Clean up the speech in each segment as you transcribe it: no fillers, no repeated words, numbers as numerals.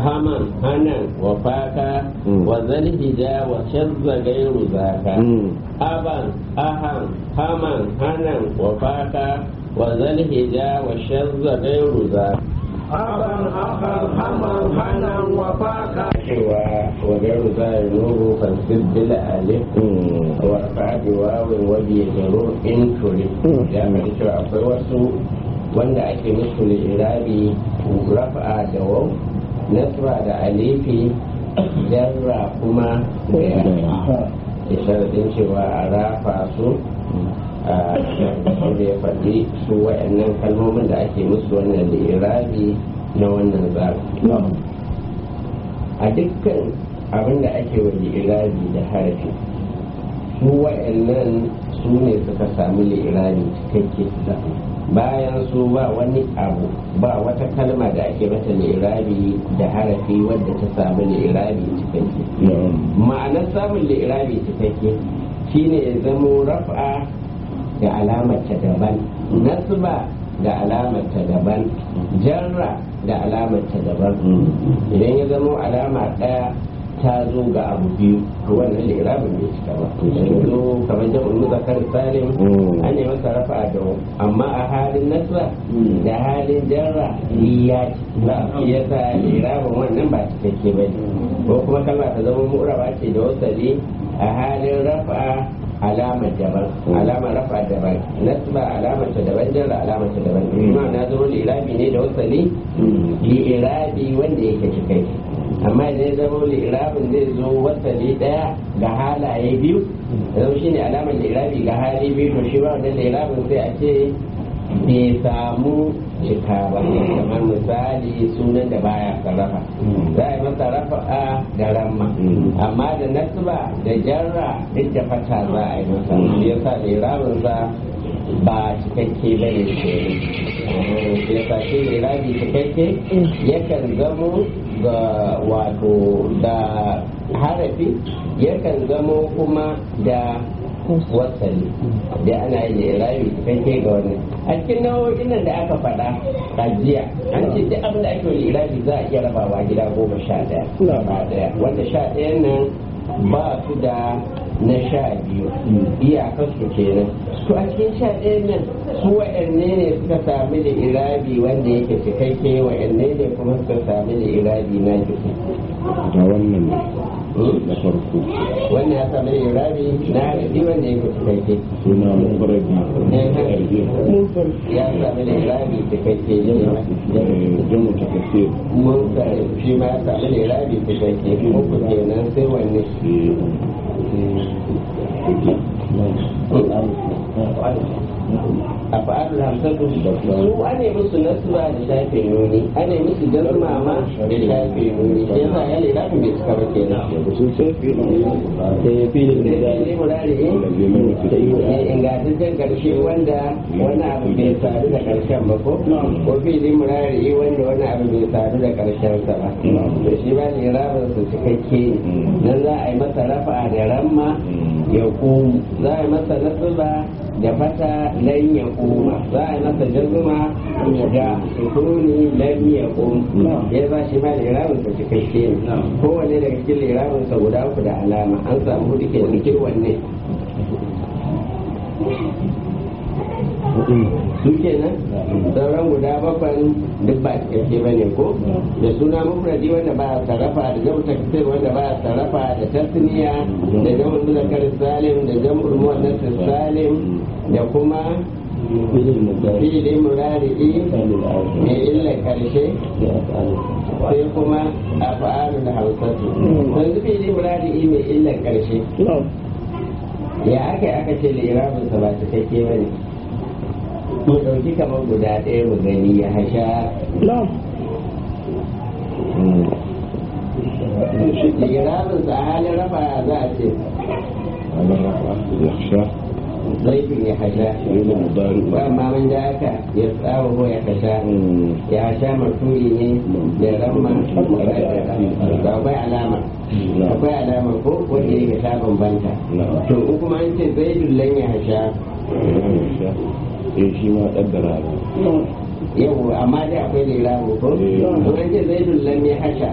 haman hanan wa faka wa zalhija wa shazza gairu zaka aban ahan haman hanan wa faka wa zalhija wa shazza gairu zaka aban akan haman hanan wa faka cewa wa gairu zaka nuru fasid bil alif wa fa'di wawin wa bi jarur in turi ya mai cewa akwai wasu wanda ake musu irabi rafa'a da waw nasra da alifi jarra kuma da sharadin cewa a rafa su a da ya faɗi su wa'annan kalmomin da ake musu wannan irabi na wannan zaɓi a dukkan abin da ake wa irabi da harafi su wa'annan su ne suka sami irabi cikakke bayan su ba wani abu ba wata kalma da ake mata li'irabi da harafi wadda ta samu li'irabi cikakke ma'anar samun li'irabi cikakke shine ya zamo raf'a da alamar ta daban nasba da alamar ta daban jarra da alamar ta daban idan ya zamo alama ɗaya ta zo ga abu biyu to wannan lirabin bai cika ba yanzu kamar jam'ul muzakkar salim an yi masa rafa da amma a halin nasra da halin jarra ya ci ya sa lirabin wannan ba cikakke ba ko kuma kalma ta zama mu'raba ce da wasali a halin rafa alamar daban alamar rafa daban nasba alamar ta daban jarra alamar ta daban kuma na zama lirabi ne da wasali lirabi wanda yake cikakke amma idan ya zama lirabin zai zo wasali daya ga halaye biyu zama shi ne alamar lirabi ga hali biyu to shi ba wannan lirabin sai a ce bai samu cika ba kamar misali sunan da baya sarrafa za a yi masa rafa'a da ramma amma da nasba da jarra duk da fata za a yi masa shi yasa lirabin sa ba cikakke ba ne shi yasa shi lirabi cikakke yakan zamo ga wato da harafi yakan zamo kuma da wasali da ana yi lirabi cikakke ga wannan a cikin nau'o'in nan da aka faɗa a jiya an ce duk abin da ake lirabi za a iya rabawa gida 11 wanda 11 nan ba su da na 12 iyakarsu kenan to a cikin 11 nan su wa'anne ne suka sami da irabi wanda yake cikakke wa'anne ne kuma suka sami da irabi na jiki da wannan na farko wannan ya sami da irabi na jiki wanda yake cikakke suna mufarabi ya sami da irabi cikakke jamu takassir mun shi ma ya sami da irabi cikakke uku kenan sai wanne a fa'adul hamsatu su ane musu nasba da shafe nuni ane musu jazma ma da shafe nuni sai yasa ya lera bai cika ba kenan sun sai filin sai murari ingantaccen karshe wanda wani abu bai sadu da karshen ba ko filin murari wanda wani abu bai sadu da karshen sa ba to shi ba lera ba su cikakke nan za a yi masa rafa da ramma ya komu za a yi masa nasba da fata lan ya koma za a yi masa jazuma da sukuni lan ya koma ya za shi ma lirabin sa cikakke ne kowanne daga cikin lirabin sa guda uku da alama an samu hudu ke cikin wanne su kenan sauran guda bakwai duk ba cikakke ba ne ko da suna mufradi wanda ba sarrafa da jamu takfir wanda ba sarrafa da tasniya da jamu muzakkar salim da jamu muannas salim da kuma fi'ili murari'i ne illa karshe sai kuma af'alul hawsatu yanzu fi'ili murari'i mai illa karshe ya aka ce lirabin sa ba cikakke ba ne mu ɗauki kamar guda ɗaya mu gani ya hasha lirabin sa halin rafa za a ce zaitun ya hasha ba ma man da aka ya tsawo ko ya hasha ya hasha marturi ne da ramma ba akwai alama akwai alama ko wanda yake ta bambanta to in kuma an ce zaitun lan ya hasha shi ma kaddara yau amma dai akwai da irabu ko to an ce zaidun lam ya hasha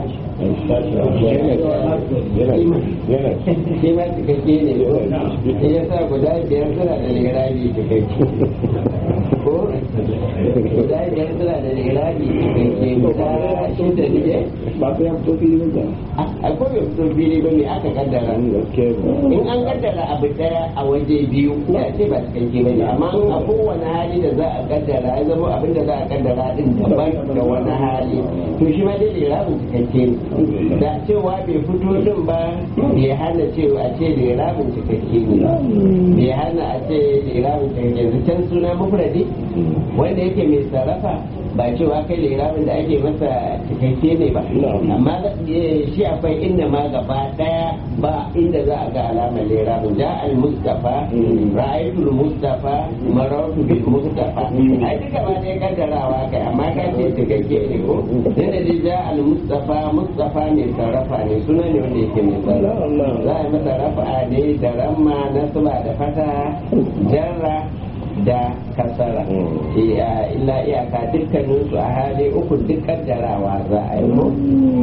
shi ma cikakke ne ko shi ya sa guda biyar suna da lirabi cikakke ko guda biyar suna da lirabi cikakke guda shida ne ba sai an fito fili ba akwai bai fito fili ba ne aka kaddara in an kaddara abu daya a waje biyu ya ce ba cikakke ba ne amma a kowane hali da za a kaddara ya zama abin da za a kaddara din daban da wani hali to shi ma dai lirabin cikakke ne da cewa bai fito din ba bai hana cewa a ce lirabin cikakke ne bai hana a ce lirabin cikakke ne can suna mufradi wanda yake mai sarrafa ba cewa kai lirabin da ake masa cikakke ne ba amma shi akwai inda ma gaba daya ba inda za a ga alamar lirabin ja al-mustafa ra'aytul mustafa marartu bil mustafa ai duka ba dai kaddarawa kai amma ka ce cikakke ne ko inda dai ja al-mustafa mustafa ne sarrafa ne suna ne wanda yake mai sarrafa za a yi masa rafa ne da ramma nasba da fata jarra da kasara illa iyaka dukkanin su a hali uku duk kaddarawa za a yi mu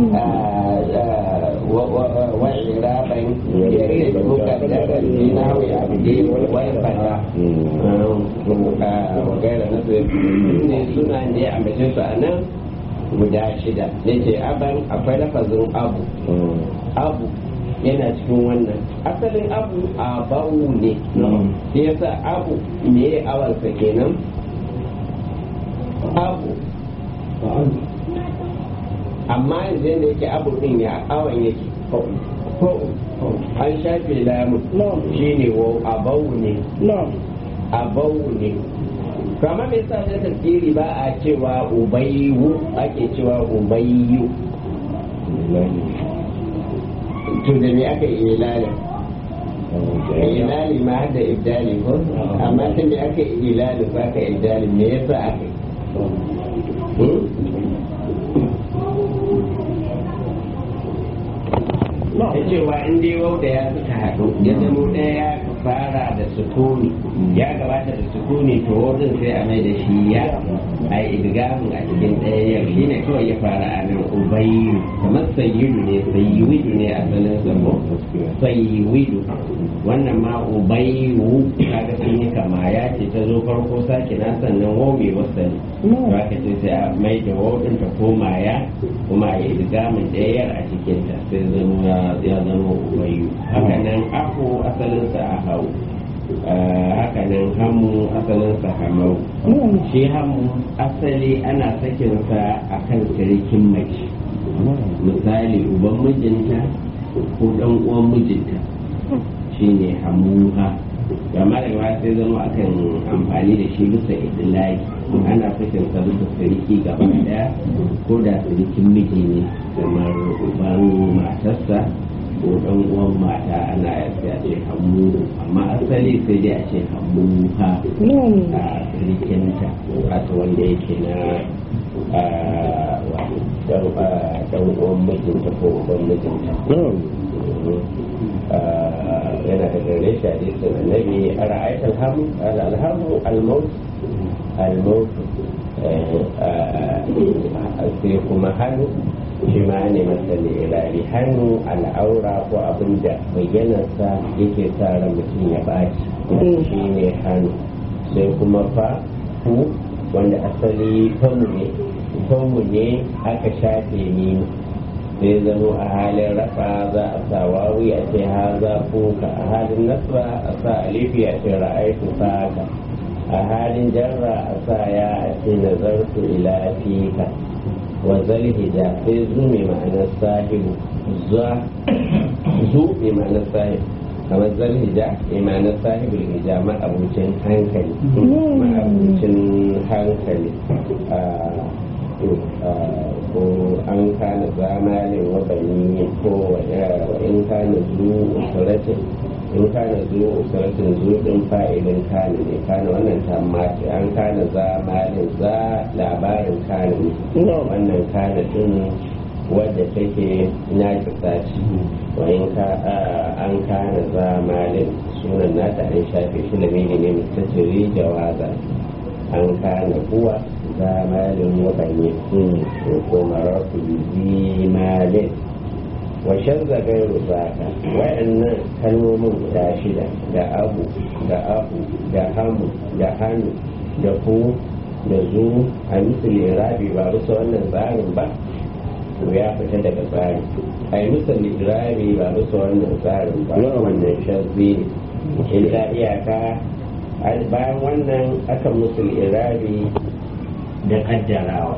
wa iraban yake mukaddaran fi nahwi abdi wal fata wa gaira nasu ne suna ne a mace su a nan guda shida ne ce aban akwai lafazin abu yana cikin wannan asalin abu a bawu ne shi yasa abu me awansa kenan abu amma yanzu yadda yake abu din ya awan yake ko an shafe lamun shi ne wa abawu ne abawu ne kama me yasa da tasiri ba a cewa ubayyu ake cewa ubayyu to da me aka yi ilalin ilali ma da ibdali ko amma tun da aka yi ilalin ba ka ibdali me yasa aka yi da cewa in dai wau da ya suka haɗu ya zama ɗaya ya fara da sukuni ya gabata da sukuni to wajen sai a mai da shi ya a idgamin a cikin ɗaya shi ne kawai ya fara a nan ubayyu kamar sayyidu ne sayyidu ne a sanin sabo sayyidu wannan ma ubayyu kaga sun yi kama ya ce ta zo farko sake na sannan wau mai wasali to aka ce sai a mai da wau ɗin ta koma ya kuma a idgamin ɗayar a cikin ta sai ya zama ubayyu haka nan aku asalinsa a hau haka nan hamu asalinsa hamau shi hamu asali ana sakinsa a kan sirikin mace misali uban mijinta ko dan uwan mijinta shi ne hamuha amma da ba sai zama akan amfani da shi bisa idilaki ana sakinsa bisa siriki gaba daya ko da sirikin miji ne kamar uban matarsa ko dan uwan mata ana ya ce hamu amma asali sai dai a ce hamu ha a sirikinta wato wanda yake na dan uwan mijinta ko uban mijinta yana da gare shi a jisun annabi a ra'aitar hamu alhamu almaut sai kuma hannu shi ma ne masali ilari hannu al'aura ko abin da bayyanarsa yake sa ran mutum ya baci shi ne hannu sai kuma fa ku wanda asali famu ne aka shafe ni sai zano a halin rafa za a sa wawi a ce ha za ka a halin nasra a sa alifi a ce ra'aitu faka a halin jarra a sa ya a ce nazartu ila fika wa zalhija sai zu mai ma'anar sahibu zu mai ma'anar sahibu kamar zalhija mai ma'anar sahibu hija ma'abucin hankali ko an kana zamanin wabani ko wa in kana usratin in kana usratin din fa'ilin kana ne kana wannan tammaci an kana zamanin za labarin kana ne wannan kana din wadda take na kisaci wa in ka an kana zamanin sunan nata an shafe shi lamini ne mutatiri jawaza an kana kuwa za malin waɗanne ko mararku bi malin wa shazza gairu zaka wa'annan kalmomin guda shida da abu da ahu da hamu da hannu da ku da zu a misali irabi ba bisa wannan tsarin ba to ya fita daga tsari a yi misali irabi ba bisa wannan tsarin ba wannan shazzi ne illa iyaka bayan wannan aka musul irabi da kaddarawa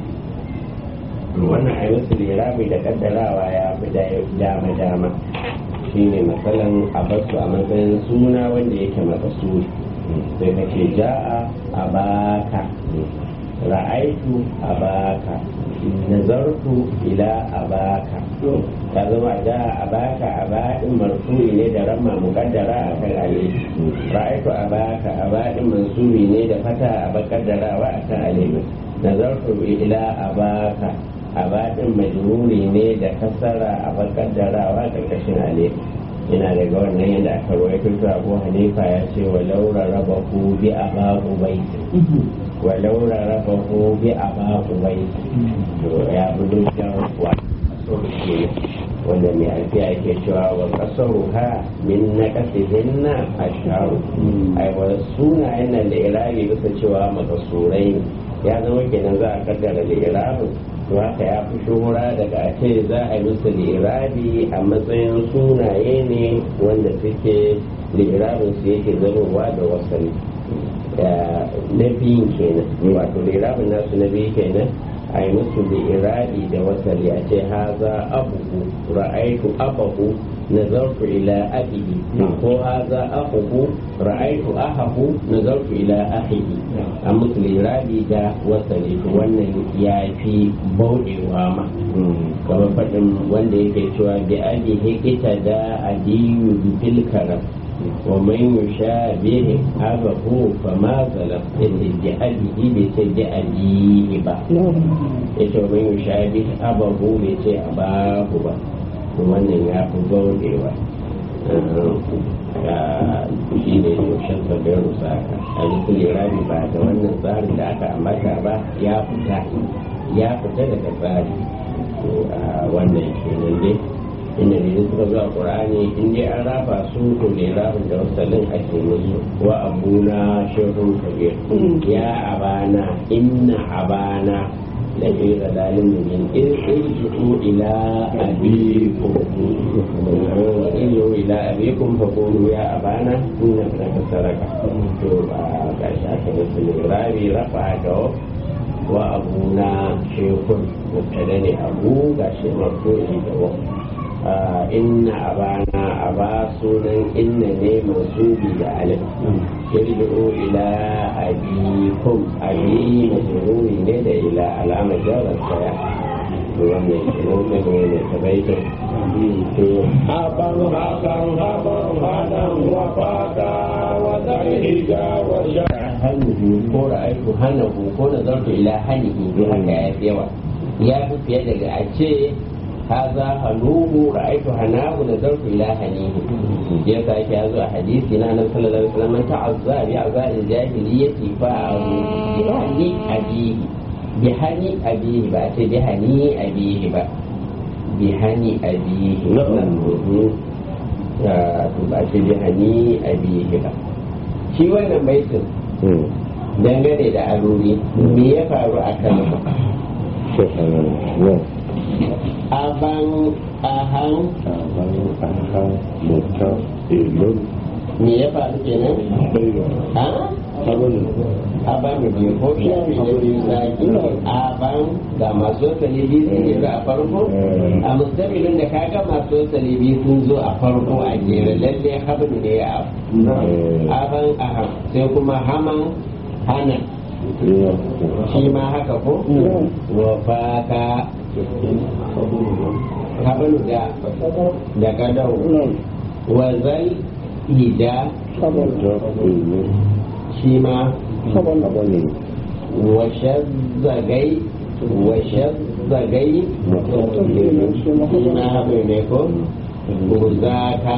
wannan a musul irabi da kaddarawa ya fi dama shi ne matsalan a basu a matsayin suna wanda yake makasuri sai ka ce ja'a a baka ra'aitu a baka nazartu ila a baka ta zama ja'a a baka a ba'in marfu'i ne da ramma mukaddara a kan alif ra'aitu a baka a ba'in mansubi ne da fata a bakaddarawa a kan alif nazartu ila a baka a ba'in majruri ne da kasara a bakaddarawa karkashin alif ina daga wannan yadda aka rawaito to Abu Hanifa ya ce walau rarabahu bi abahu baiti walau rarabahu bi abahu baiti to ya budu da wa sauke wanda mai alfiya yake cewa wa kasaru ha min naqasihinna asharu ai wa sunayen nan da irabi bisa cewa makasurai ya zama kenan za a kaddara da irabin to haka ya fi shuhura daga a ce za a yi musu lirabi a matsayin sunaye ne wanda suke lirabin su yake zarowa da wasali na biyun kenan wato lirabin nasu na biyu kenan a yi musu lirabi da wasali a ce haza abubu ra'aitu abahu nazartu ila abihi ko haza abubu ra'aitu ahahu nazartu ila ahihi a musu lirabi da wasali to wannan ya fi bauɗewa ma kamar faɗin wanda yake cewa bi abihi ita da adiyu bil karam wa man yushabihi abahu fama zalam yace bi abihi bai ce bi abihi ba yace wa man yushabihi abahu bai ce abahu ba to wannan ya fi bauɗewa shi ne yaushen sabbin rusaka a jikin lirabi ba da wannan tsarin da aka ambata ba ya fita daga tsari a wannan kenan dai inda ne suka zuwa ƙur'ani in dai an raba su to lirabin da wasalin ake musu wa abuna shehun kabir ya abana inna abana da fi zalalin mumin irji'u ila abikum wa irji'u ila abikum fa qulu ya abana inna ibnaka saraka to ba ga shi aka musu lirabi rafa da wa abuna shehun mubtada ne abu ga shi marfu'i da wa inna abana aba sunan inna ne mansubi da alif irji'u ila abikum abi majruri ne da ila alamar jarar saya to wannan kenan ne ta baitin to haban hakan haban hadan wa fata wa da'ija wa hannu ko ra'aytu hanahu ko nazartu ila hanihi bi haka ya fi yawa ya fi fiye daga a ce هذا هنوه رأيت هناه نظرت إلى هنيه يسا كهذا حديث النبي صلى الله عليه وسلم من تعزى بعزاء الجاهلية بهني أبيه بهني أبيه بأتي بهني أبيه بهني أبيه بأتي بهني أبيه shi wannan baitin dangane da aruri me ya faru a kan aban ahan mutta ilun me ya faru kenan ha aban da biyu ko shafi da biyu zaki aban ga masu salibi sun yi a farko a mustamilin da kaga masu salibi sun zo a farko a jere lalle habin ne ya aban ahan sai kuma haman hana shi ma haka ko wa faka habalu da gadau wazal hida shi ma washazzagai shi ma haɓe ne ko ko za ka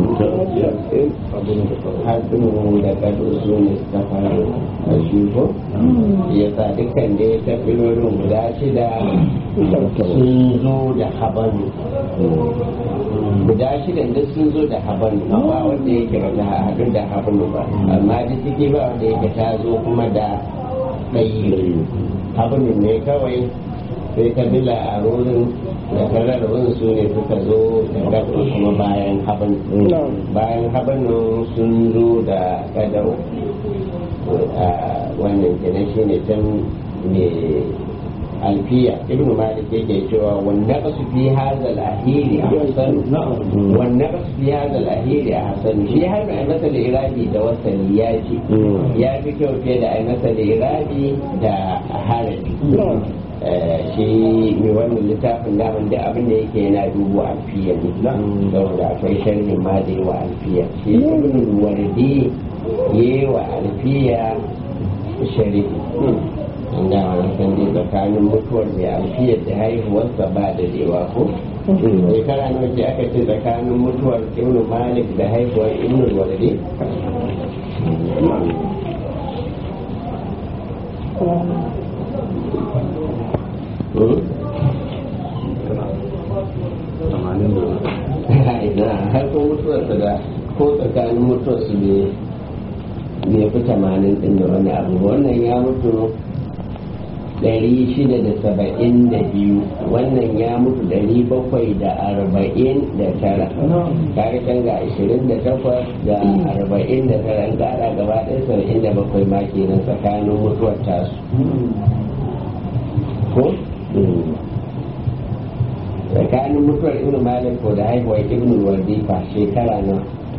haɗu da kado su ne ta faru a shugo ya sa dukkan da ya tafi lorin guda shida sun zo da habanu guda shida da sun zo da habanu ba wanda yake wata haɗu da habanu ba amma da ciki ba wanda yake ta zo kuma da ɗayi habanu ne kawai sai kabila a rurin da kararrabin su ne suka zo da gaba kuma bayan habanu sun zo da kadau a wannan kenan shi ne can mai alfiya ibn malik yake cewa wanda ka su fi hazal ahiri a hasan wanda ka su fi hazal ahiri a hasan shi har mai masa da irabi da wasali ya ci ya fi kyau fiye da ai masa da irabi da harabi shi mai wannan littafin daman da abin da yake yana dubu alfiya ne saboda akwai sharhin ma da yawa alfiya shi ibn wardi yi wa alfiya shari'i inda wani san dai tsakanin mutuwar mai alfiyar da haihuwarsa ba da dewa ko shekara nawa ce aka ce tsakanin mutuwar ibn malik da haihuwar ibn wardi har ko mutuwarsa da ko tsakanin mutuwarsu bai fi 80 din da wani abu wannan ya mutu 672 wannan ya mutu 749 kare can ga 28 da 49 an kada gaba ɗaya 77 ma kenan tsakanin mutuwar tasu ko tsakanin mutuwar ibn malik ko da haihuwar ibn wardifa shekara na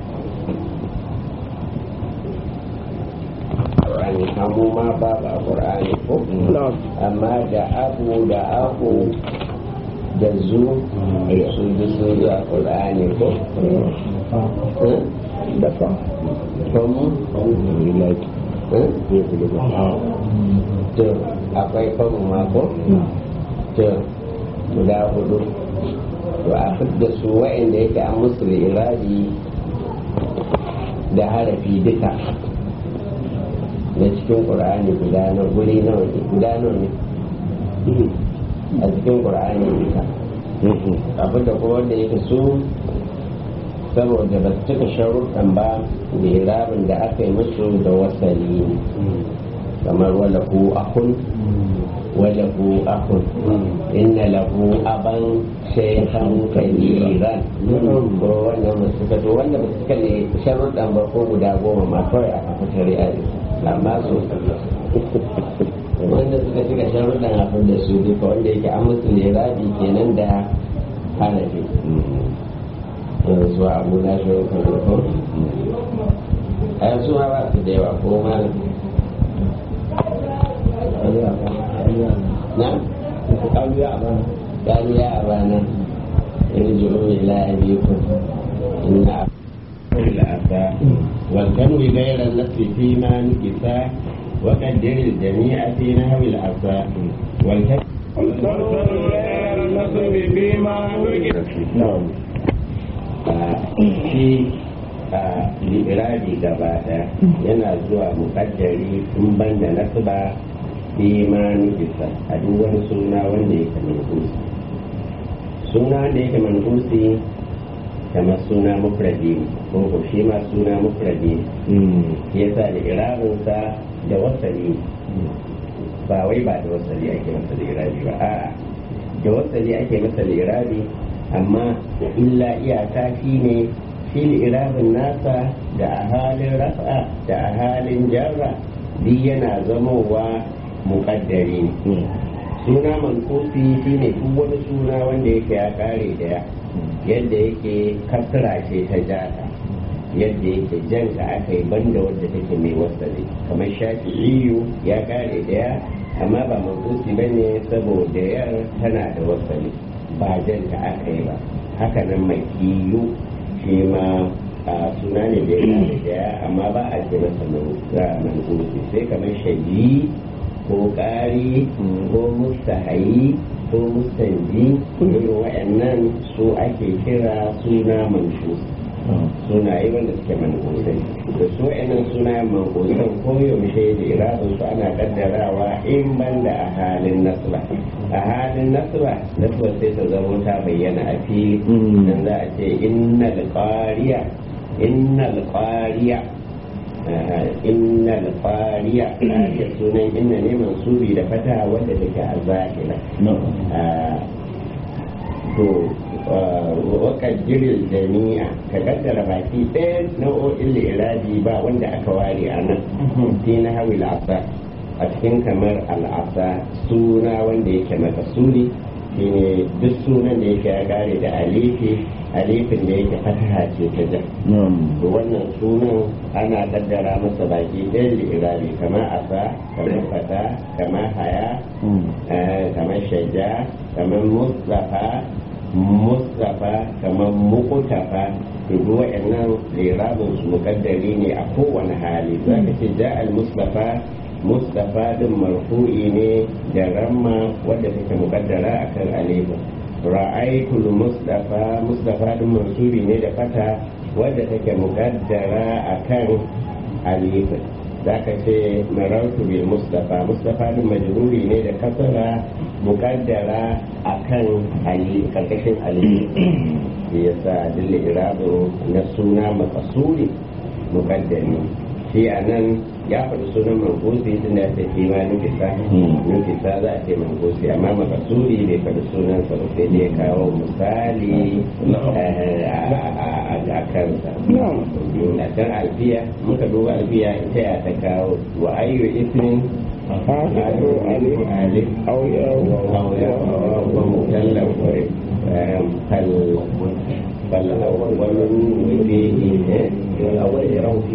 ƙur'ani hamu ma ba ba ƙur'ani ko amma da abu da aku da zu su ji su zuwa ƙur'ani ko da fa kuma to akwai famu ma ko to guda hudu to a fidda su wa'anda yake an musu irabi da harafi duka da cikin ƙur'ani guda na guri nawa ne guda nawa ne a cikin ƙur'ani duka abin da kuma wanda yake su saboda ba su cika sharuɗan ba da irabin da aka yi musu da wasali kamar walahu akun walahu akun inna lahu aban shaykhan kabiran ko wannan ba su to wanda ba su kalle sharuɗan ba ko guda 10 ma kawai aka fitar ya amma su wanda suka cika sharuɗan abin da su duka wanda yake an musu lirabi kenan da hanafi yanzu abu na sharuɗan rufon a yanzu ma ba su da yawa ko malam نعم قالوا يا أبانا ارجعوا إلى أبيكم إن الأباء والكنو غير النفس فيما نكسا وقدر الجميع في نحو الأباء والكنو غير النفس فيما نكسا li'irabi gaba ɗaya yana zuwa muƙaddari in ban da nasba imani bisa a duk wani suna wanda yake manhusi suna wanda yake manhusi kamar suna mufradi ko ko shi ma suna mufradi ya sa li'irabinsa da wasali ba wai ba da wasali ake masa li'irabi ba a'a da wasali ake masa li'irabi amma illa iyaka shi ne shi irabin nasa da a halin rafa da a halin jarra duk yana zamowa muƙaddari suna mankufi shi ne duk wani suna wanda yake ya kare da yadda yake kasra ce ta jata yadda yake janka aka yi banda wadda take mai wasali kamar shafi'iyu ya kare da ya amma ba mankufi ba ne saboda yar tana da wasali ba janka aka yi ba haka nan mai kiyu shi ma a suna ne da yana da daya amma ba a ce masa manhusi sai kamar shaji ko ƙari ko mustahayi ko mustanji irin wa'annan su ake kira suna manshus sunaye wanda suke mankusai da su wa'annan sunayen mankusan koyaushe da iradun su ana kaddarawa in banda a halin nasra a halin nasra sai ta zama ta bayyana a fili dan za a ce innal qariya innal qariya qariya sunan inna ne mansubi da fata wanda take a zahira to wakar jirin jami'a ka kaddara baki ɗaya nau'o'in lirabi ba wanda aka ware a nan fi na hawi al'asa a cikin kamar al'asa suna wanda yake makasuri shi ne duk sunan da yake ya kare da alifin da yake fataha ce ta jan wannan sunan ana kaddara masa baki ɗaya lirabi kamar asa kamar fata kamar haya kamar shaja kamar mustafa kamar mukutafa to duk waɗannan lirabin su mukaddari ne a kowane hali za ka ce ja mustafa din marfu'i ne da ramma wadda take mukaddara akan alifin ra'aytul mustafa din mansubi ne da fata wadda take mukaddara akan alifin za ka ce marartu bil mustafa din majruri ne da kasara mukaddara akan karkashin alifin yasa dille irado na suna makasuri mukaddami shi a nan ya faɗi sunan mankusi tun da ta fi ma nufisa za a ce mankusi amma makasuri bai faɗi sunan sa sai dai kawo misali a kansa a kan alfiya muka duba alfiya ita ya ta kawo wa ayyu ismin alif au ya wa mutallaf فالأول فيه والأول يرون في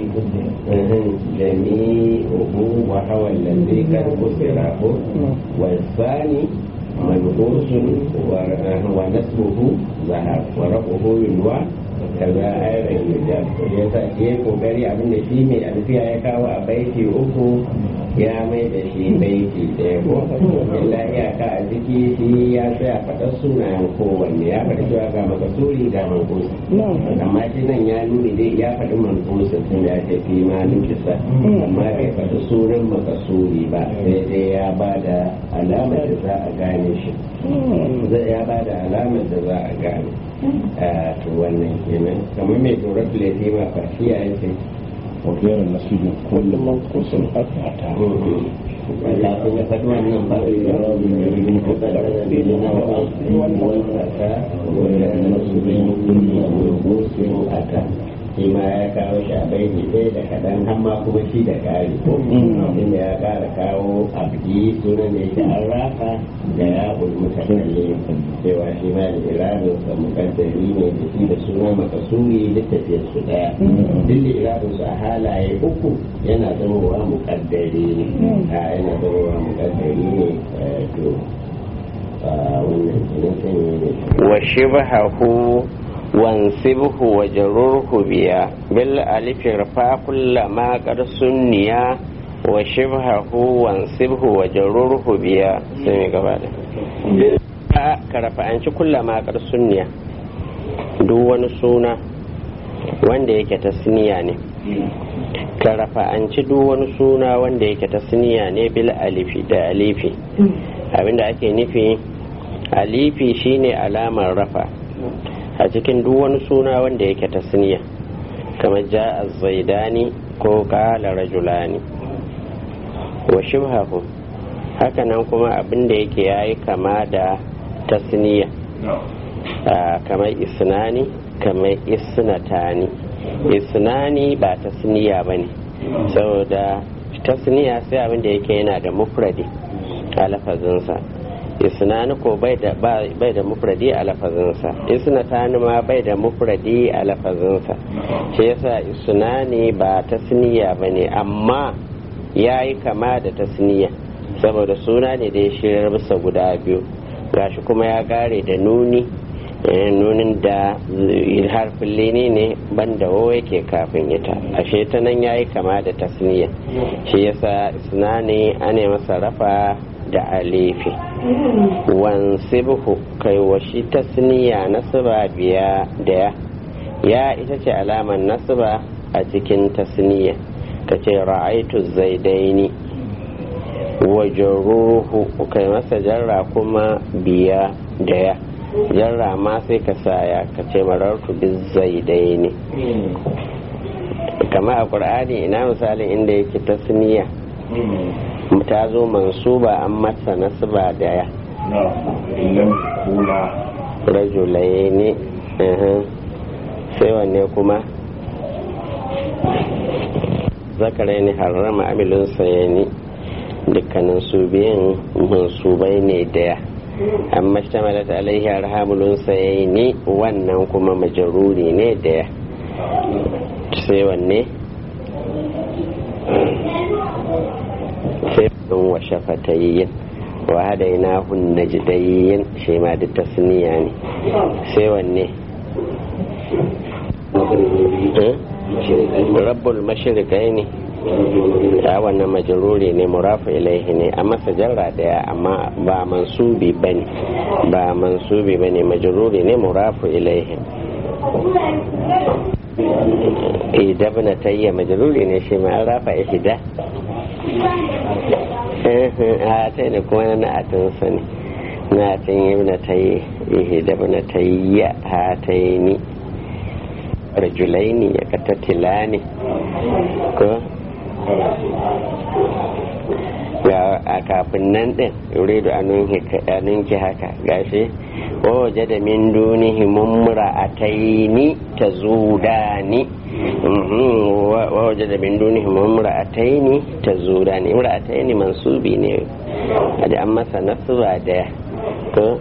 جميعه وهو الذي قد كسره والثاني منقوص ونسبه ذهب ورفعه ينوى kaza ayar hijab ya sa ke kokari abin da shi mai alfiya ya kawo a baiti uku ya mai da shi baiti ɗaya ko illa iyaka a ciki shi ya tsaya faɗar sunayen kowanne ya faɗi cewa ga makasuri ga mankusa amma shi nan ya nuni dai ya faɗi mankusa tun da ya ce fi ma nukisa amma bai faɗi sunan makasuri ba sai dai ya ba da alamar da za a gane shi ya ba da alamar da za a gane to wannan kenan kamar mai tsoron laifi ma fashiya ya ce وغير النصيب كل منقوص أثبتا ولكن فتوى من بعض الإعراب يريد فتاة بيننا والفتاة والنصب كل منقوص أتى فيما يكاو شعبين إيه لكذا هم كما شي دكاري إن يكار كاو أبدي سنة يتعرفها جاء المتكلم سوى شمال الإعراب ومقدرين يتفيد سنة مكسوري للتفيد السوداء دل إعراب سهالة يبقوا ينظروا مقدرين ينظروا مقدرين وشبهه وانصبه وجرره بيا بالالف ارفع كل ما قد سنيا وشبهه وانصبه وجرره بيا سمي gaba da ka rafa'anci kulla ma qad sunniya duk wani suna wanda yake tasniya ne ka rafa'anci duk wani suna wanda yake tasniya ne bil alifi da alifi abinda ake nufi alifi shine alamar rafa a cikin duk wani suna wanda yake tasniya kamar ja'a zaidani ko qala rajulani wa shibhahu haka nan kuma abin da yake yayi kama da tasniya kamar isnani kamar isnatani isnani ba tasniya bane saboda tasniya sai abin da yake yana da mufradi a lafazinsa isnani ko bai da mufradi a lafazinsa isnatani ma bai da mufradi a lafazinsa shi yasa isnani ba tasniya bane amma yayi kama da tasniya saboda suna ne da ya shirar bisa guda biyu gashi kuma ya kare da nuni nunin da harfin lini ne banda wo yake kafin ita ashe ta nan yayi kama da tasniya shi yasa isnani ane masa rafa da alifi wansibhu kai washi tasniya nasaba biya da ya ita ce alamar nasaba a cikin tasniya ka ce ra'aitu zaidaini wajaruhu kai masa jarra kuma biya da ya jarra ma sai ka saya ka ce marartu bizaidaini kama a qur'ani ina misalin inda yake tasniya ta zo mansuba an mata nasba da ya rajulaini sai wanne kuma zakarai ne harrama amilin sayani dukkanin su biyan mansubai ne daya amma shtamalat alaihi arhamulun sayani wannan kuma majaruri ne daya sai wanne sai wa shafatayyin wa hadainahu najdayyin shi ma duk tasniya ne sai wanne rabbul mashriqaini ya wannan majruri ne murafu ilaihi ne a masa jarra daya amma ba mansubi bane majruri ne murafu ilaihi idabna tayya majruri ne shi ma rafa ihda ta ne kuma na atin sani na atin ibna tayyi idabna tayya hataini rajulaini ya katatilani ko ga a kafin nan din yuridu anunki haka gashi waje da min dunihi mumra'ataini tazudani waje da min dunihi mumra'ataini tazudani imra'ataini mansubi ne da an masa nasba da to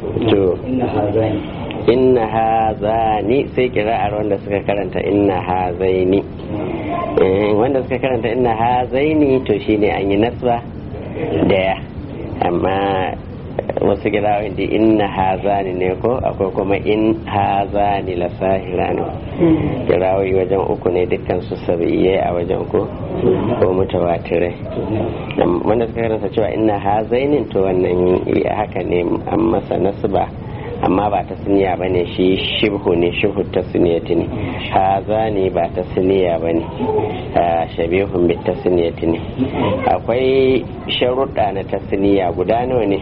inna hazani sai kira'ar wanda suka karanta inna hazaini wanda suka karanta inna hazaini to shine an yi nasba daya amma wasu kira'o'in da inna hazani ne ko akwai kuma in hazani la sahira ne kira'o'i wajen uku ne dukkan su sabiyyai a wajen ko mutawatirai wanda suka karanta cewa inna hazainin to wannan haka ne an masa nasba amma ba ta siniya ba ne shi shibhu ne shibhu ta siniyati ne haza ne ba ta siniya ba ne shabihun bit ta siniyati ne akwai sharuɗa na ta siniya guda nawa ne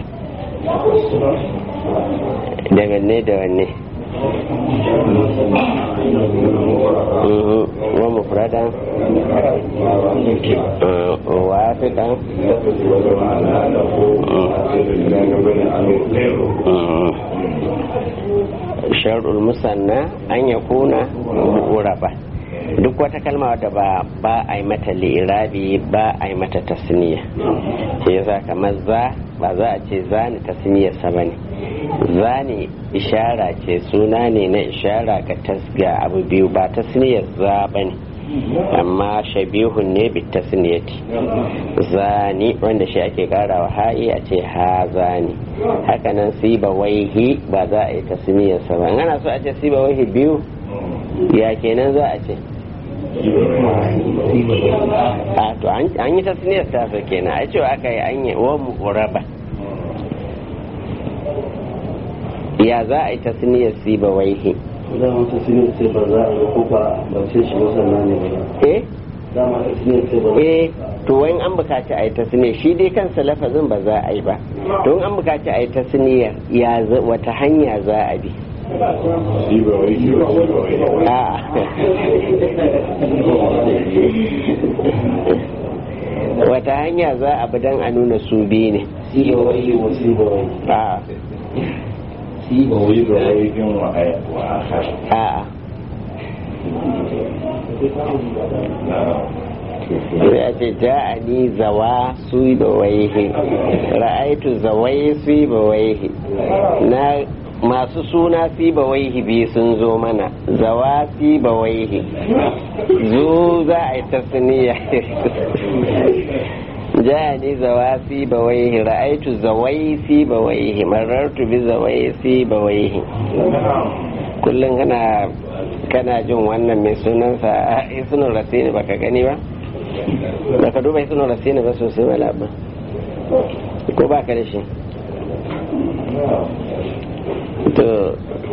da wanne da wanne wa mufrada wa fiqa shar'ul musanna an ya kuna mu'uraba duk wata kalma wadda ba a yi mata li'irabi ba a yi mata tasniya shi yasa kamar za ba za a ce za ni tasniyarsa ba ne za ni ishara ce suna ne na ishara ga tasga abu biyu ba tasniyar za ba ne amma shabihun ne bi tasniyati zani wanda shi ake karawa ha'i a ce ha zani hakanan siba waihi ba za a yi tasniyarsa ba ana so a ce siba waihi biyu ya kenan za a ce to an yi tasniyar tasa kenan a cewa aka yi an yi wa mu'uraba ya za a yi tasniyar siba waihi dama ta sinin sai ba za a yi kuka ba sai shi wasanna ne ba dama ta sinin sai ba to wani an bukaci a yi tasniyar shi dai kansa lafazin ba za a yi ba don an bukaci a yi tasniyar ya wata hanya za a bi wata hanya za a bi don a nuna su biyu ne sai a ce ja'ani zawa su da waihi ra'aitu zawai su ba waihi na masu suna si ba waihi biyu sun zo mana zawa si ba waihi zu za a yi tasniya ja'ani zawa si ba waihi ra'aitu zawai si ba waihi marartu bi zawai si ba waihi kullum kana jin wannan mai sunansa isnul rasini baka gani ba baka duba isnul rasini ba sosai wala ba ko ba ka da shi to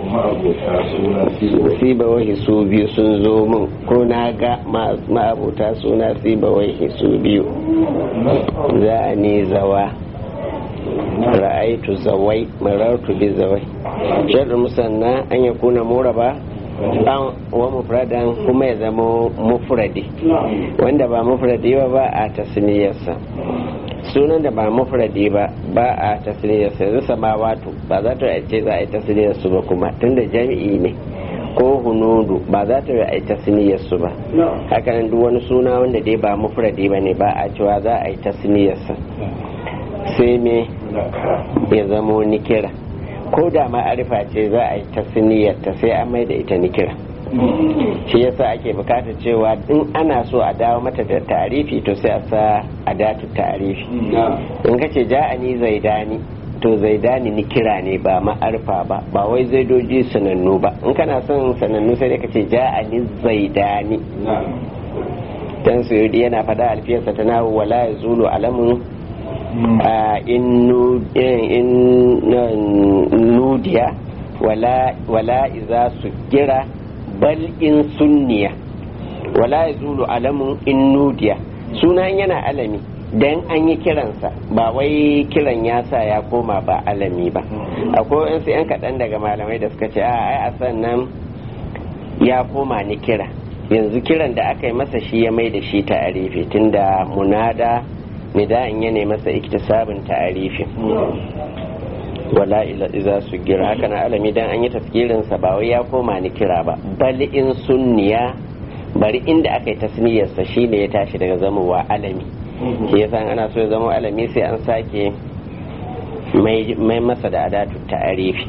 siba wahi su biyu sun zo min ko na ga ma'abuta suna siba wahi su biyu za a ne zawa ra'aitu zawai marartu bi zawai shaɗin musanna an ya kuna muraba an wa mufradan kuma ya zama mufradi wanda ba mufradi ba a tasniyarsa sunan da ba mufradi ba a tasniyarsa yanzu samawatu ba za ta ce za a yi tasniyarsu ba kuma tunda jami'i ne ko hunudu ba za ta yi a yi tasniyarsu ba hakanan duk wani suna wanda dai ba mufradi ba ne ba a cewa za a yi tasniyarsa sai me ya zamo nikira ko da ma'arifa ce za a yi tasniyarta sai an mai da ita nikira shi yasa ake bukatar cewa in ana so a dawo mata da tarifi to sai a sa adatu tarifi in kace ja'ani zaidani to zaidani nikira ne ba ma'arifa ba ba wai zaidoji sanannu ba in kana son sanannu sai ka ce ja'ani zaidani dan suyudi yana fada alfiyarsa ta nahu wala yazulu alamun in nudiya wala iza sugira bal in sunniya wala yazulu alamun in nudiya sunan yana alami dan an yi kiransa ba wai kiran ya sa ya koma ba alami ba akwai wasu yan kaɗan daga malamai da suka ce a sannan ya koma ni kira yanzu kiran da aka yi masa shi ya mai da shi ta'arifi tunda munada nida'in ya ne masa iktisabin ta'arifi wala iza su gira haka na alami dan an yi tafkirinsa ba wai ya koma ni kira ba bali in sunniya bari inda aka yi tasniyarsa shine ya tashi daga zamowa alami shi yasa ana so ya zama alami sai an sake mai masa da adatu ta'arifi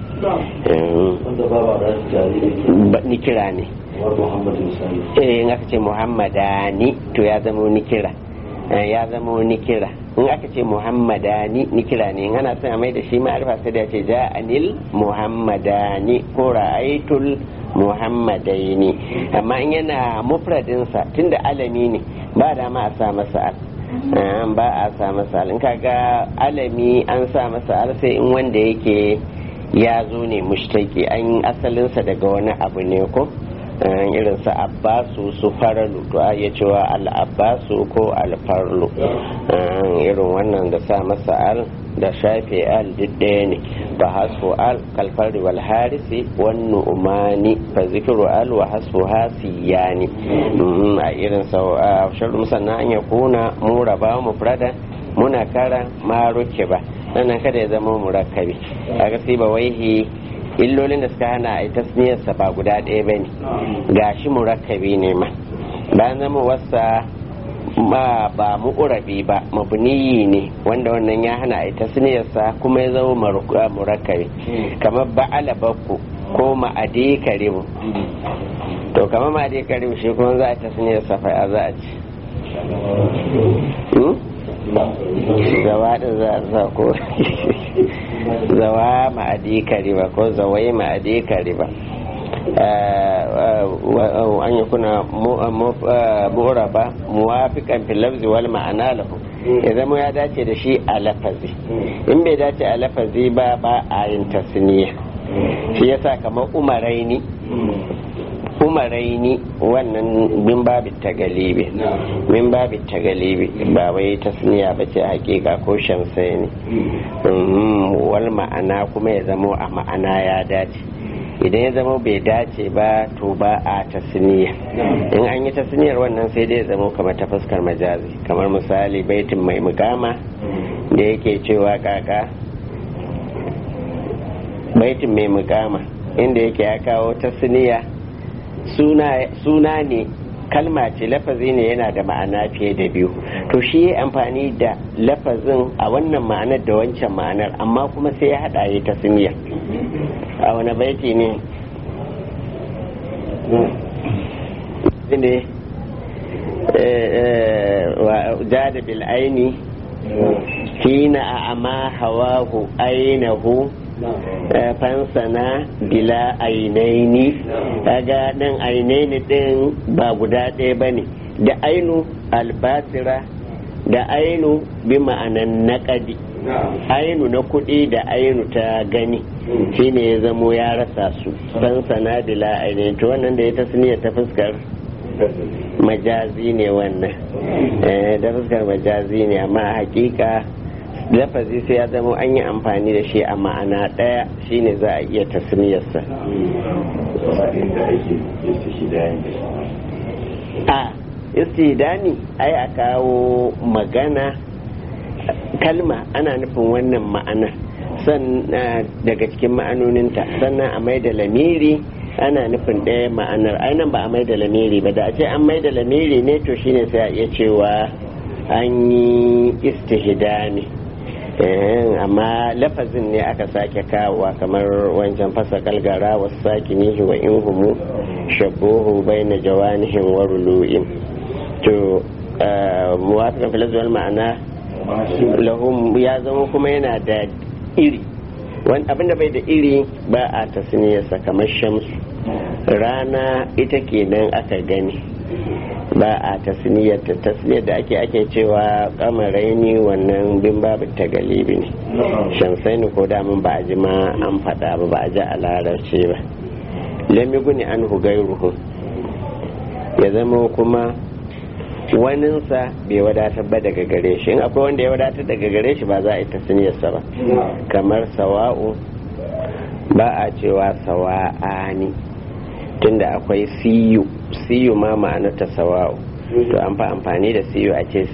ni kira ne in aka ce muhammadani to ya zama ni kira ya zama nikira in aka ce muhammadani nikira ne in ana son a mai da shi ma'arifa sai da ce ja'anil muhammadani ko ra'aitul muhammadaini amma in yana mufradinsa tunda alami ne ba da ma a sa masa al ba a sa masa al in kaga alami an sa masa al sai in wanda yake ya zo ne mushtaki an asalinsa daga wani abu ne ko irin su abbasu su faralu to a iya cewa al-abbasu ko al-farlu irin wannan da sa masa al da shafe al duk ɗaya ne ba hasfu al kalfari wal harisi wan nu'mani fa zikru al wa hasfu hasiyani a irin sau sharru musanna an yakuna muraba mufrada munakara ma rukiba nan kada ya zama murakkabi kaga sai ba waihi illolin da suka hana a tasniyarsa ba guda ɗaya ba ne gashi murakkabi ne ma bayan zama wasa ma ba mu'urabi ba mabniyi ne wanda wannan ya hana a tasniyarsa kuma ya zama murakkabi kamar ba'ala bakku ko ma'adi karibu to kamar ma'adi karibu shi kuma za a tasniyarsa fa za a ci zawa da za ko zawa ma'adi kariba ko zawai ma'adi kariba an yi kuna mu'raba muwafiqan fil lafzi wal ma'ana lahu ya zama ya dace da shi a lafazi in bai dace a lafazi ba a yin tasniya shi yasa kamar umaraini wannan min babin tagalibi ba wai tasniya ba ce hakika ko shamsai ne wal ma'ana kuma ya zama a ma'ana ya dace idan ya zama bai dace ba to ba a tasniya in an yi tasniyar wannan sai dai ya zama kamar ta fuskar majazi kamar misali baitin mai mugama da yake cewa kaka baitin mai mugama inda yake ya kawo tasniya suna ne kalma ce lafazi ne yana da ma'ana fiye da biyu to shi ya amfani da lafazin a wannan ma'anar da wancan ma'anar amma kuma sai ya haɗa ya tasniya a wani baiti ne ne jada bil aini hina a ama hawahu ainahu fansana bila ainaini kaga dan ainaini din ba guda ɗaya bane da ainu albasira da ainu bi ma'anan naqadi ainu na kuɗi da ainu ta gani shine ya zamo ya rasa su san sanadila ainihin to wannan da ya tasniya ta fuskar majazi ne wannan da fuskar majazi ne amma hakika lafazi sai ya zama an yi amfani da shi a ma'ana ɗaya shine za a iya tasniyarsa a istidani ai a kawo magana kalma ana nufin wannan ma'ana daga cikin ma'anoninta sannan a mai da lamiri ana nufin ɗaya ma'anar ainihin ba a mai da lamiri ba da a ce an mai da lamiri ne to shine sai a iya cewa an yi istihdami amma lafazin ne aka sake kawowa kamar wancan fasa kalgara wasu sakinihi wa in humu shabuhu bai na jawanihin warulu'in to muwafiqan fil azwal ma'ana lahum ya zama kuma yana da iri wani abinda bai da iri ba a tasniyarsa kamar shamsu rana ita kenan aka gani ba a tasniyar da ake cewa kamaraini wannan bin babu ta galibi ne shamsaini ko damun ba a ji ma an faɗa ba a ji a larabci ba lami guni an hugairuhu ya zama kuma waninsa bai wadatar ba daga gare shi in akwai wanda ya wadatar daga gare shi ba za a yi tasniyarsa ba kamar sawa'u ba a cewa sawa'ani tunda akwai siyu ma ma'anarta sawa'u to an fa amfani da siyu a ce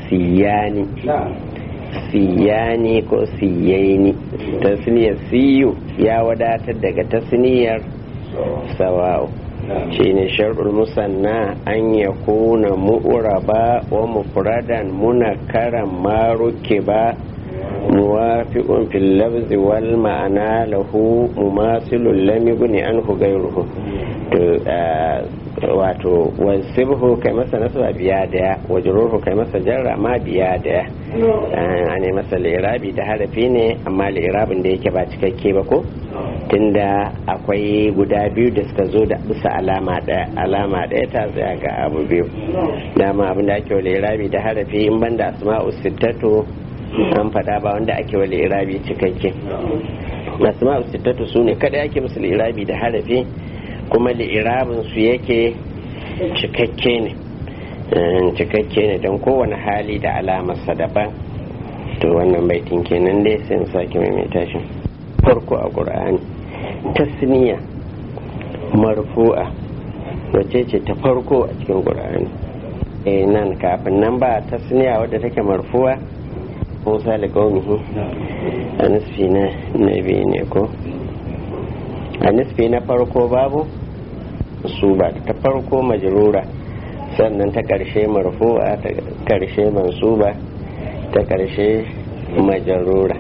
siyani ko siyaini tasniyar siyu ya wadatar daga tasniyar sawa'u shine shar'ul musanna an yakuna mu'raba wa mufradan munakkaran ma rukiba muwafiqun fil lafzi wal ma'ana lahu mumasilun lam yughni anhu ghayruhu to wato wasibhu kai masa nasaba biya daya wajruhu kai masa jarra ma biya daya ane masa lirabi da harafi ne amma lirabin da yake ba cikakke ba ko tunda akwai guda biyu da suka zo da bisa alama daya ta tsaya ga abu biyu dama abin da ake wale irabi da harafi in banda asma'u sittatu an fada ba wanda ake wale irabi cikakke asma'u sittatu su ne kada ake musu irabi da harafi kuma li'irabin su yake cikakke ne don kowane hali da alamarsa daban to wannan baitin kenan dai sai sake maimaita shi farko a ƙur'ani tasniya marfu'a wacce ce ta farko a cikin ƙur'ani nan kafin nan ba tasniya wadda take marfu'a musa da qaumihi a nisfi na biyu ne ko a nisfi na farko babu su ba ta farko majrura sannan ta ƙarshe marfu'a ta ƙarshe mansuba ta ƙarshe majrura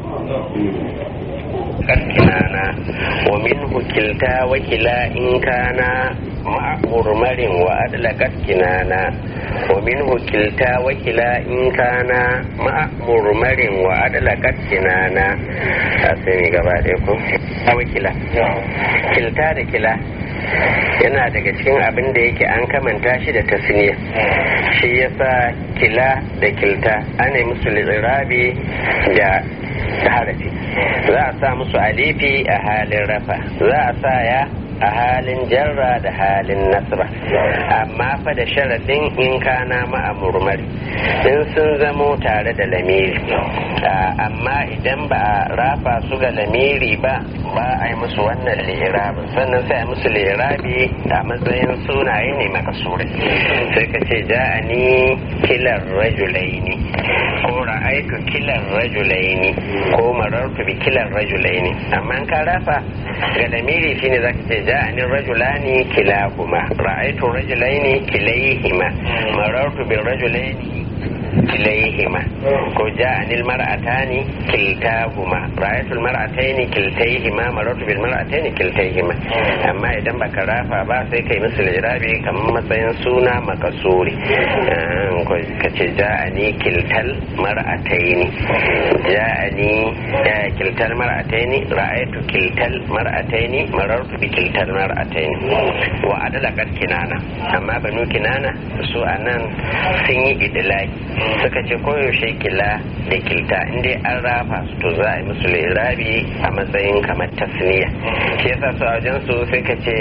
kinana wa minhu kilta wa kila in kana ma'a murmarin wa adlakat kinana wa minhu kilta wa kila in kana ma'a murmarin wa adlakat kinana asini gaba ɗaya ko wa kila kilta da kila yana daga cikin abin da yake an kamanta shi da tasniya shi yasa kila da kilta ana musu lirabi da harafi za a sa musu alifi a halin rafa za a sa ya a halin jarra da halin nasra amma fa da sharadin in kana ma'a murmari in sun zamo tare da lamiri amma idan ba a rafa su ga lamiri ba a yi musu wannan lirabi sannan sai a musu lirabi a matsayin sunaye ne makasure sai ka ce ja'ani kilar rajulaini ko ra'aitu kilar rajulaini ko marartu bi kilar rajulaini amma in ka rafa ga lamiri shine zaka ce ja'ani rajulani kilahuma ra'aitu rajulaini kilayhima marartu bil rajulaini kilayhima ko ja'ani al mar'atani kiltahuma ra'aitu al mar'ataini kiltayhima marartu bil mar'ataini kiltayhima amma idan baka rafa ba sai kai musu lirabi kamar matsayin suna makasuri ka ce ja'ani kiltal mar'ataini ja'ani kiltal mar'ataini ra'aitu kiltal mar'ataini marartu bi kiltal mar'ataini wa adala kad kinana amma banu kinana su anan sun yi idlaki suka ce koyaushe kila da kilta inda an rafa su to za a yi musu lirabi a matsayin kamar tasniya shi yasa su a wajen su suka ce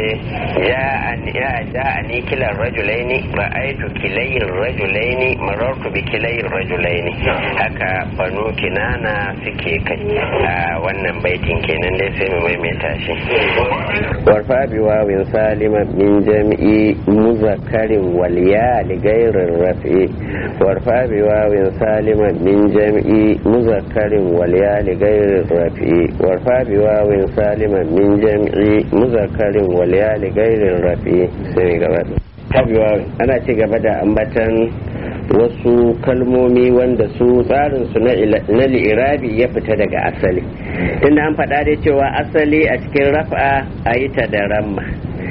ja'ani kilar rajulaini ra'aitu kilayin rajulaini marartu bi kilayin rajulaini haka banu kinana suke kai a wannan baitin kenan dai sai mu maimaita shi warfa bi wawin salima min jam'i muzakkarin waliya li gairin rafi warfa bi wawin salima min jam'i muzakkarin waliya li gairin rafi warfa bi wawin salima min jam'i muzakkarin waliya li gairin rafi sai gaba ana ci gaba da ambatan wasu kalmomi wanda su tsarinsu na li'irabi ya fita daga asali tunda an faɗa dai cewa asali a cikin raf'a a yi ta da ramma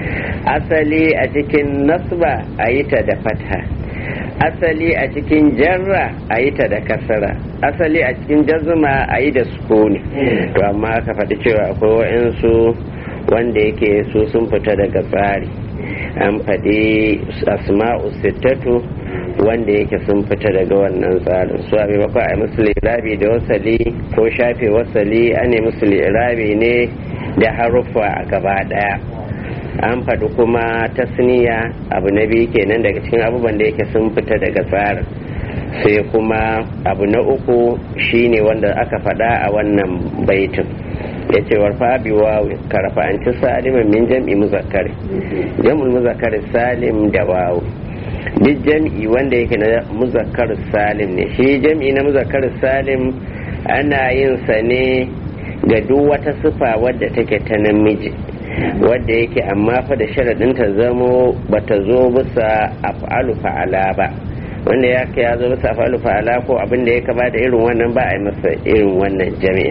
asali a cikin nasba a yi ta da fatha asali a cikin jarra a yi ta da kasara asali a cikin jazma a yi da sukuni to amma aka faɗi cewa akwai wa'insu wanda yake su sun fita daga tsari an faɗi asma'u sittatu wanda yake sun fita daga wannan tsarin su abi bakwai a musu lirabi da wasali ko shafe wasali an yi musu lirabi ne da haruffa a gaba daya an faɗi kuma tasniya abu na biyu kenan daga cikin abubuwan da yake sun fita daga tsarin sai kuma abu na uku shine wanda aka faɗa a wannan baitin ya ce warfa bi wawi karfa'anci salimin min jam'i muzakkari jam'ul muzakkari salim da wawi duk jam'i wanda yake na muzakkar salim ne shi jam'i na muzakkar salim ana yin sa ne ga duk wata sifa wadda take ta namiji wadda yake amma fa da sharadin ta zamo bata zo bisa af'alu fa'ala ba wanda ya zo bisa af'alu fa'ala ko abin da ya kama da irin wannan ba a yi masa irin wannan jami'a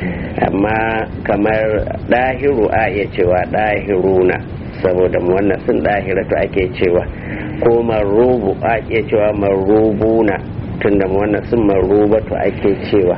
amma kamar ɗahiru a iya cewa ɗahiruna saboda wannan sun ɗahiratu ake cewa ko marubu a iya cewa marubuna tunda wannan sun marubatu ake cewa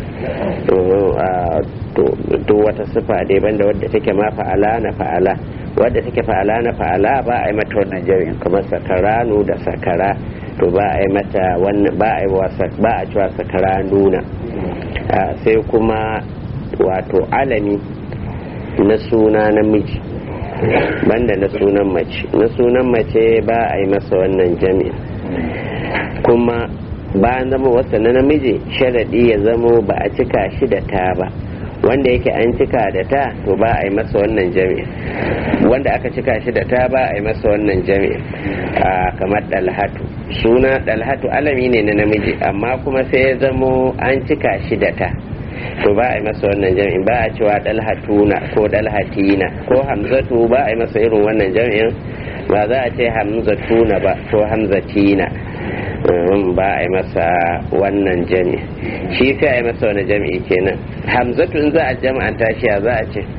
to wata sifa dai banda wadda take ma fa'ala na fa'ala wadda take fa'ala na fa'ala ba a yi mata wannan jami'in kamar sakaranu da sakara to ba a yi mata wannan ba a cewa sakaranuna sai kuma wato alami na suna namiji banda na sunan mace ba a yi masa wannan jami'in kuma bayan zama wasa na namiji sharadi ya zamo ba a cika shi da ta ba wanda yake an cika da ta to ba a yi masa wannan jami'in wanda aka cika shi da ta ba a yi masa wannan jami'in kamar dalhatu suna dalhatu alami ne na namiji amma kuma sai ya zamo an cika shi da ta to ba a yi masa wannan jami'in ba a cewa dalhatuna ko dalhatina ko hamzatu ba a yi masa irin wannan jami'in ba za a ce hamzatuna ba ko hamzatina ba a yi masa wannan jami'i shi sai a yi masa wani jami'i kenan hamzatu in za a jama'an tashi za a ce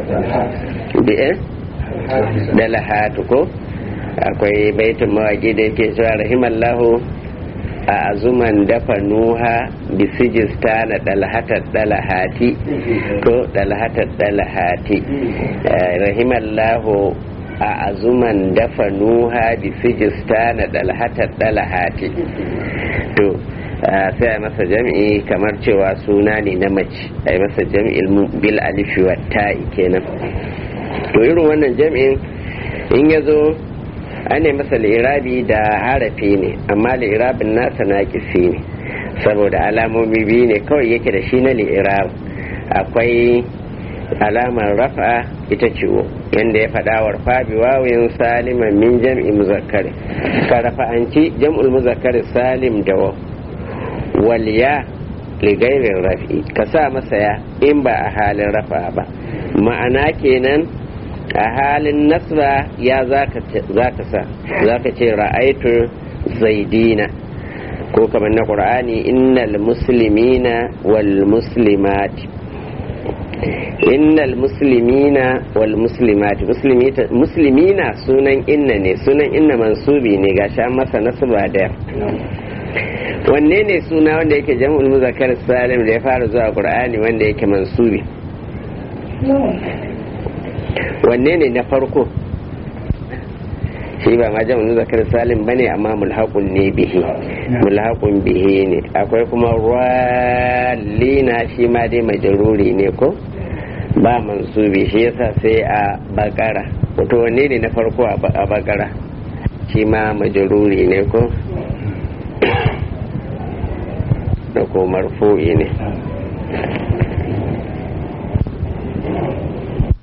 dalhatu ko akwai baitin mawaki da yake cewa rahimallahu a azuman dafa nuha bisijista na dalhatar dalhati ko dalhatar dalhati rahimallahu a azuman dafa nuha bisijista na dalhatar dalhati to sai a masa jam'i kamar cewa suna ne na mace a yi masa jam'il bil alifi wa ta'i kenan to irin wannan jam'in in ya zo an ne masa lirabi da harafi ne amma lirabin nasa naƙisi ne saboda alamomi biyu ne kawai yake da shi na lirab akwai alamar rafa ita ciwo yadda ya faɗa warfa bi wawin saliman min jam'i muzakkari ka rafa'anci jam'ul muzakkari salim da waliya ligairin rafi ka sa masa ya in ba a halin rafa ba ma'ana kenan a halin nasba ya za ka ce ra'aitu zaidina ko kamar na ƙur'ani innal muslimina wal muslimati innal muslimina wal muslimati muslimina sunan inna ne sunan inna mansubi ne gashi an masa nasba da wanne ne suna wanda yake jam'ul muzakkar salim da ya fara zuwa ƙur'ani wanda yake mansubi wanne ne na farko shi ba ma jam'u zakar salim bane amma mulhaqun ne bihi mulhaqun bihi ne. akwai kuma rallina shi ma dai majruri ne ko ba mansubi shi yasa sai a bakara wato wanne ne na farko a bakara shi ma majruri ne ko da ko marfu'i ne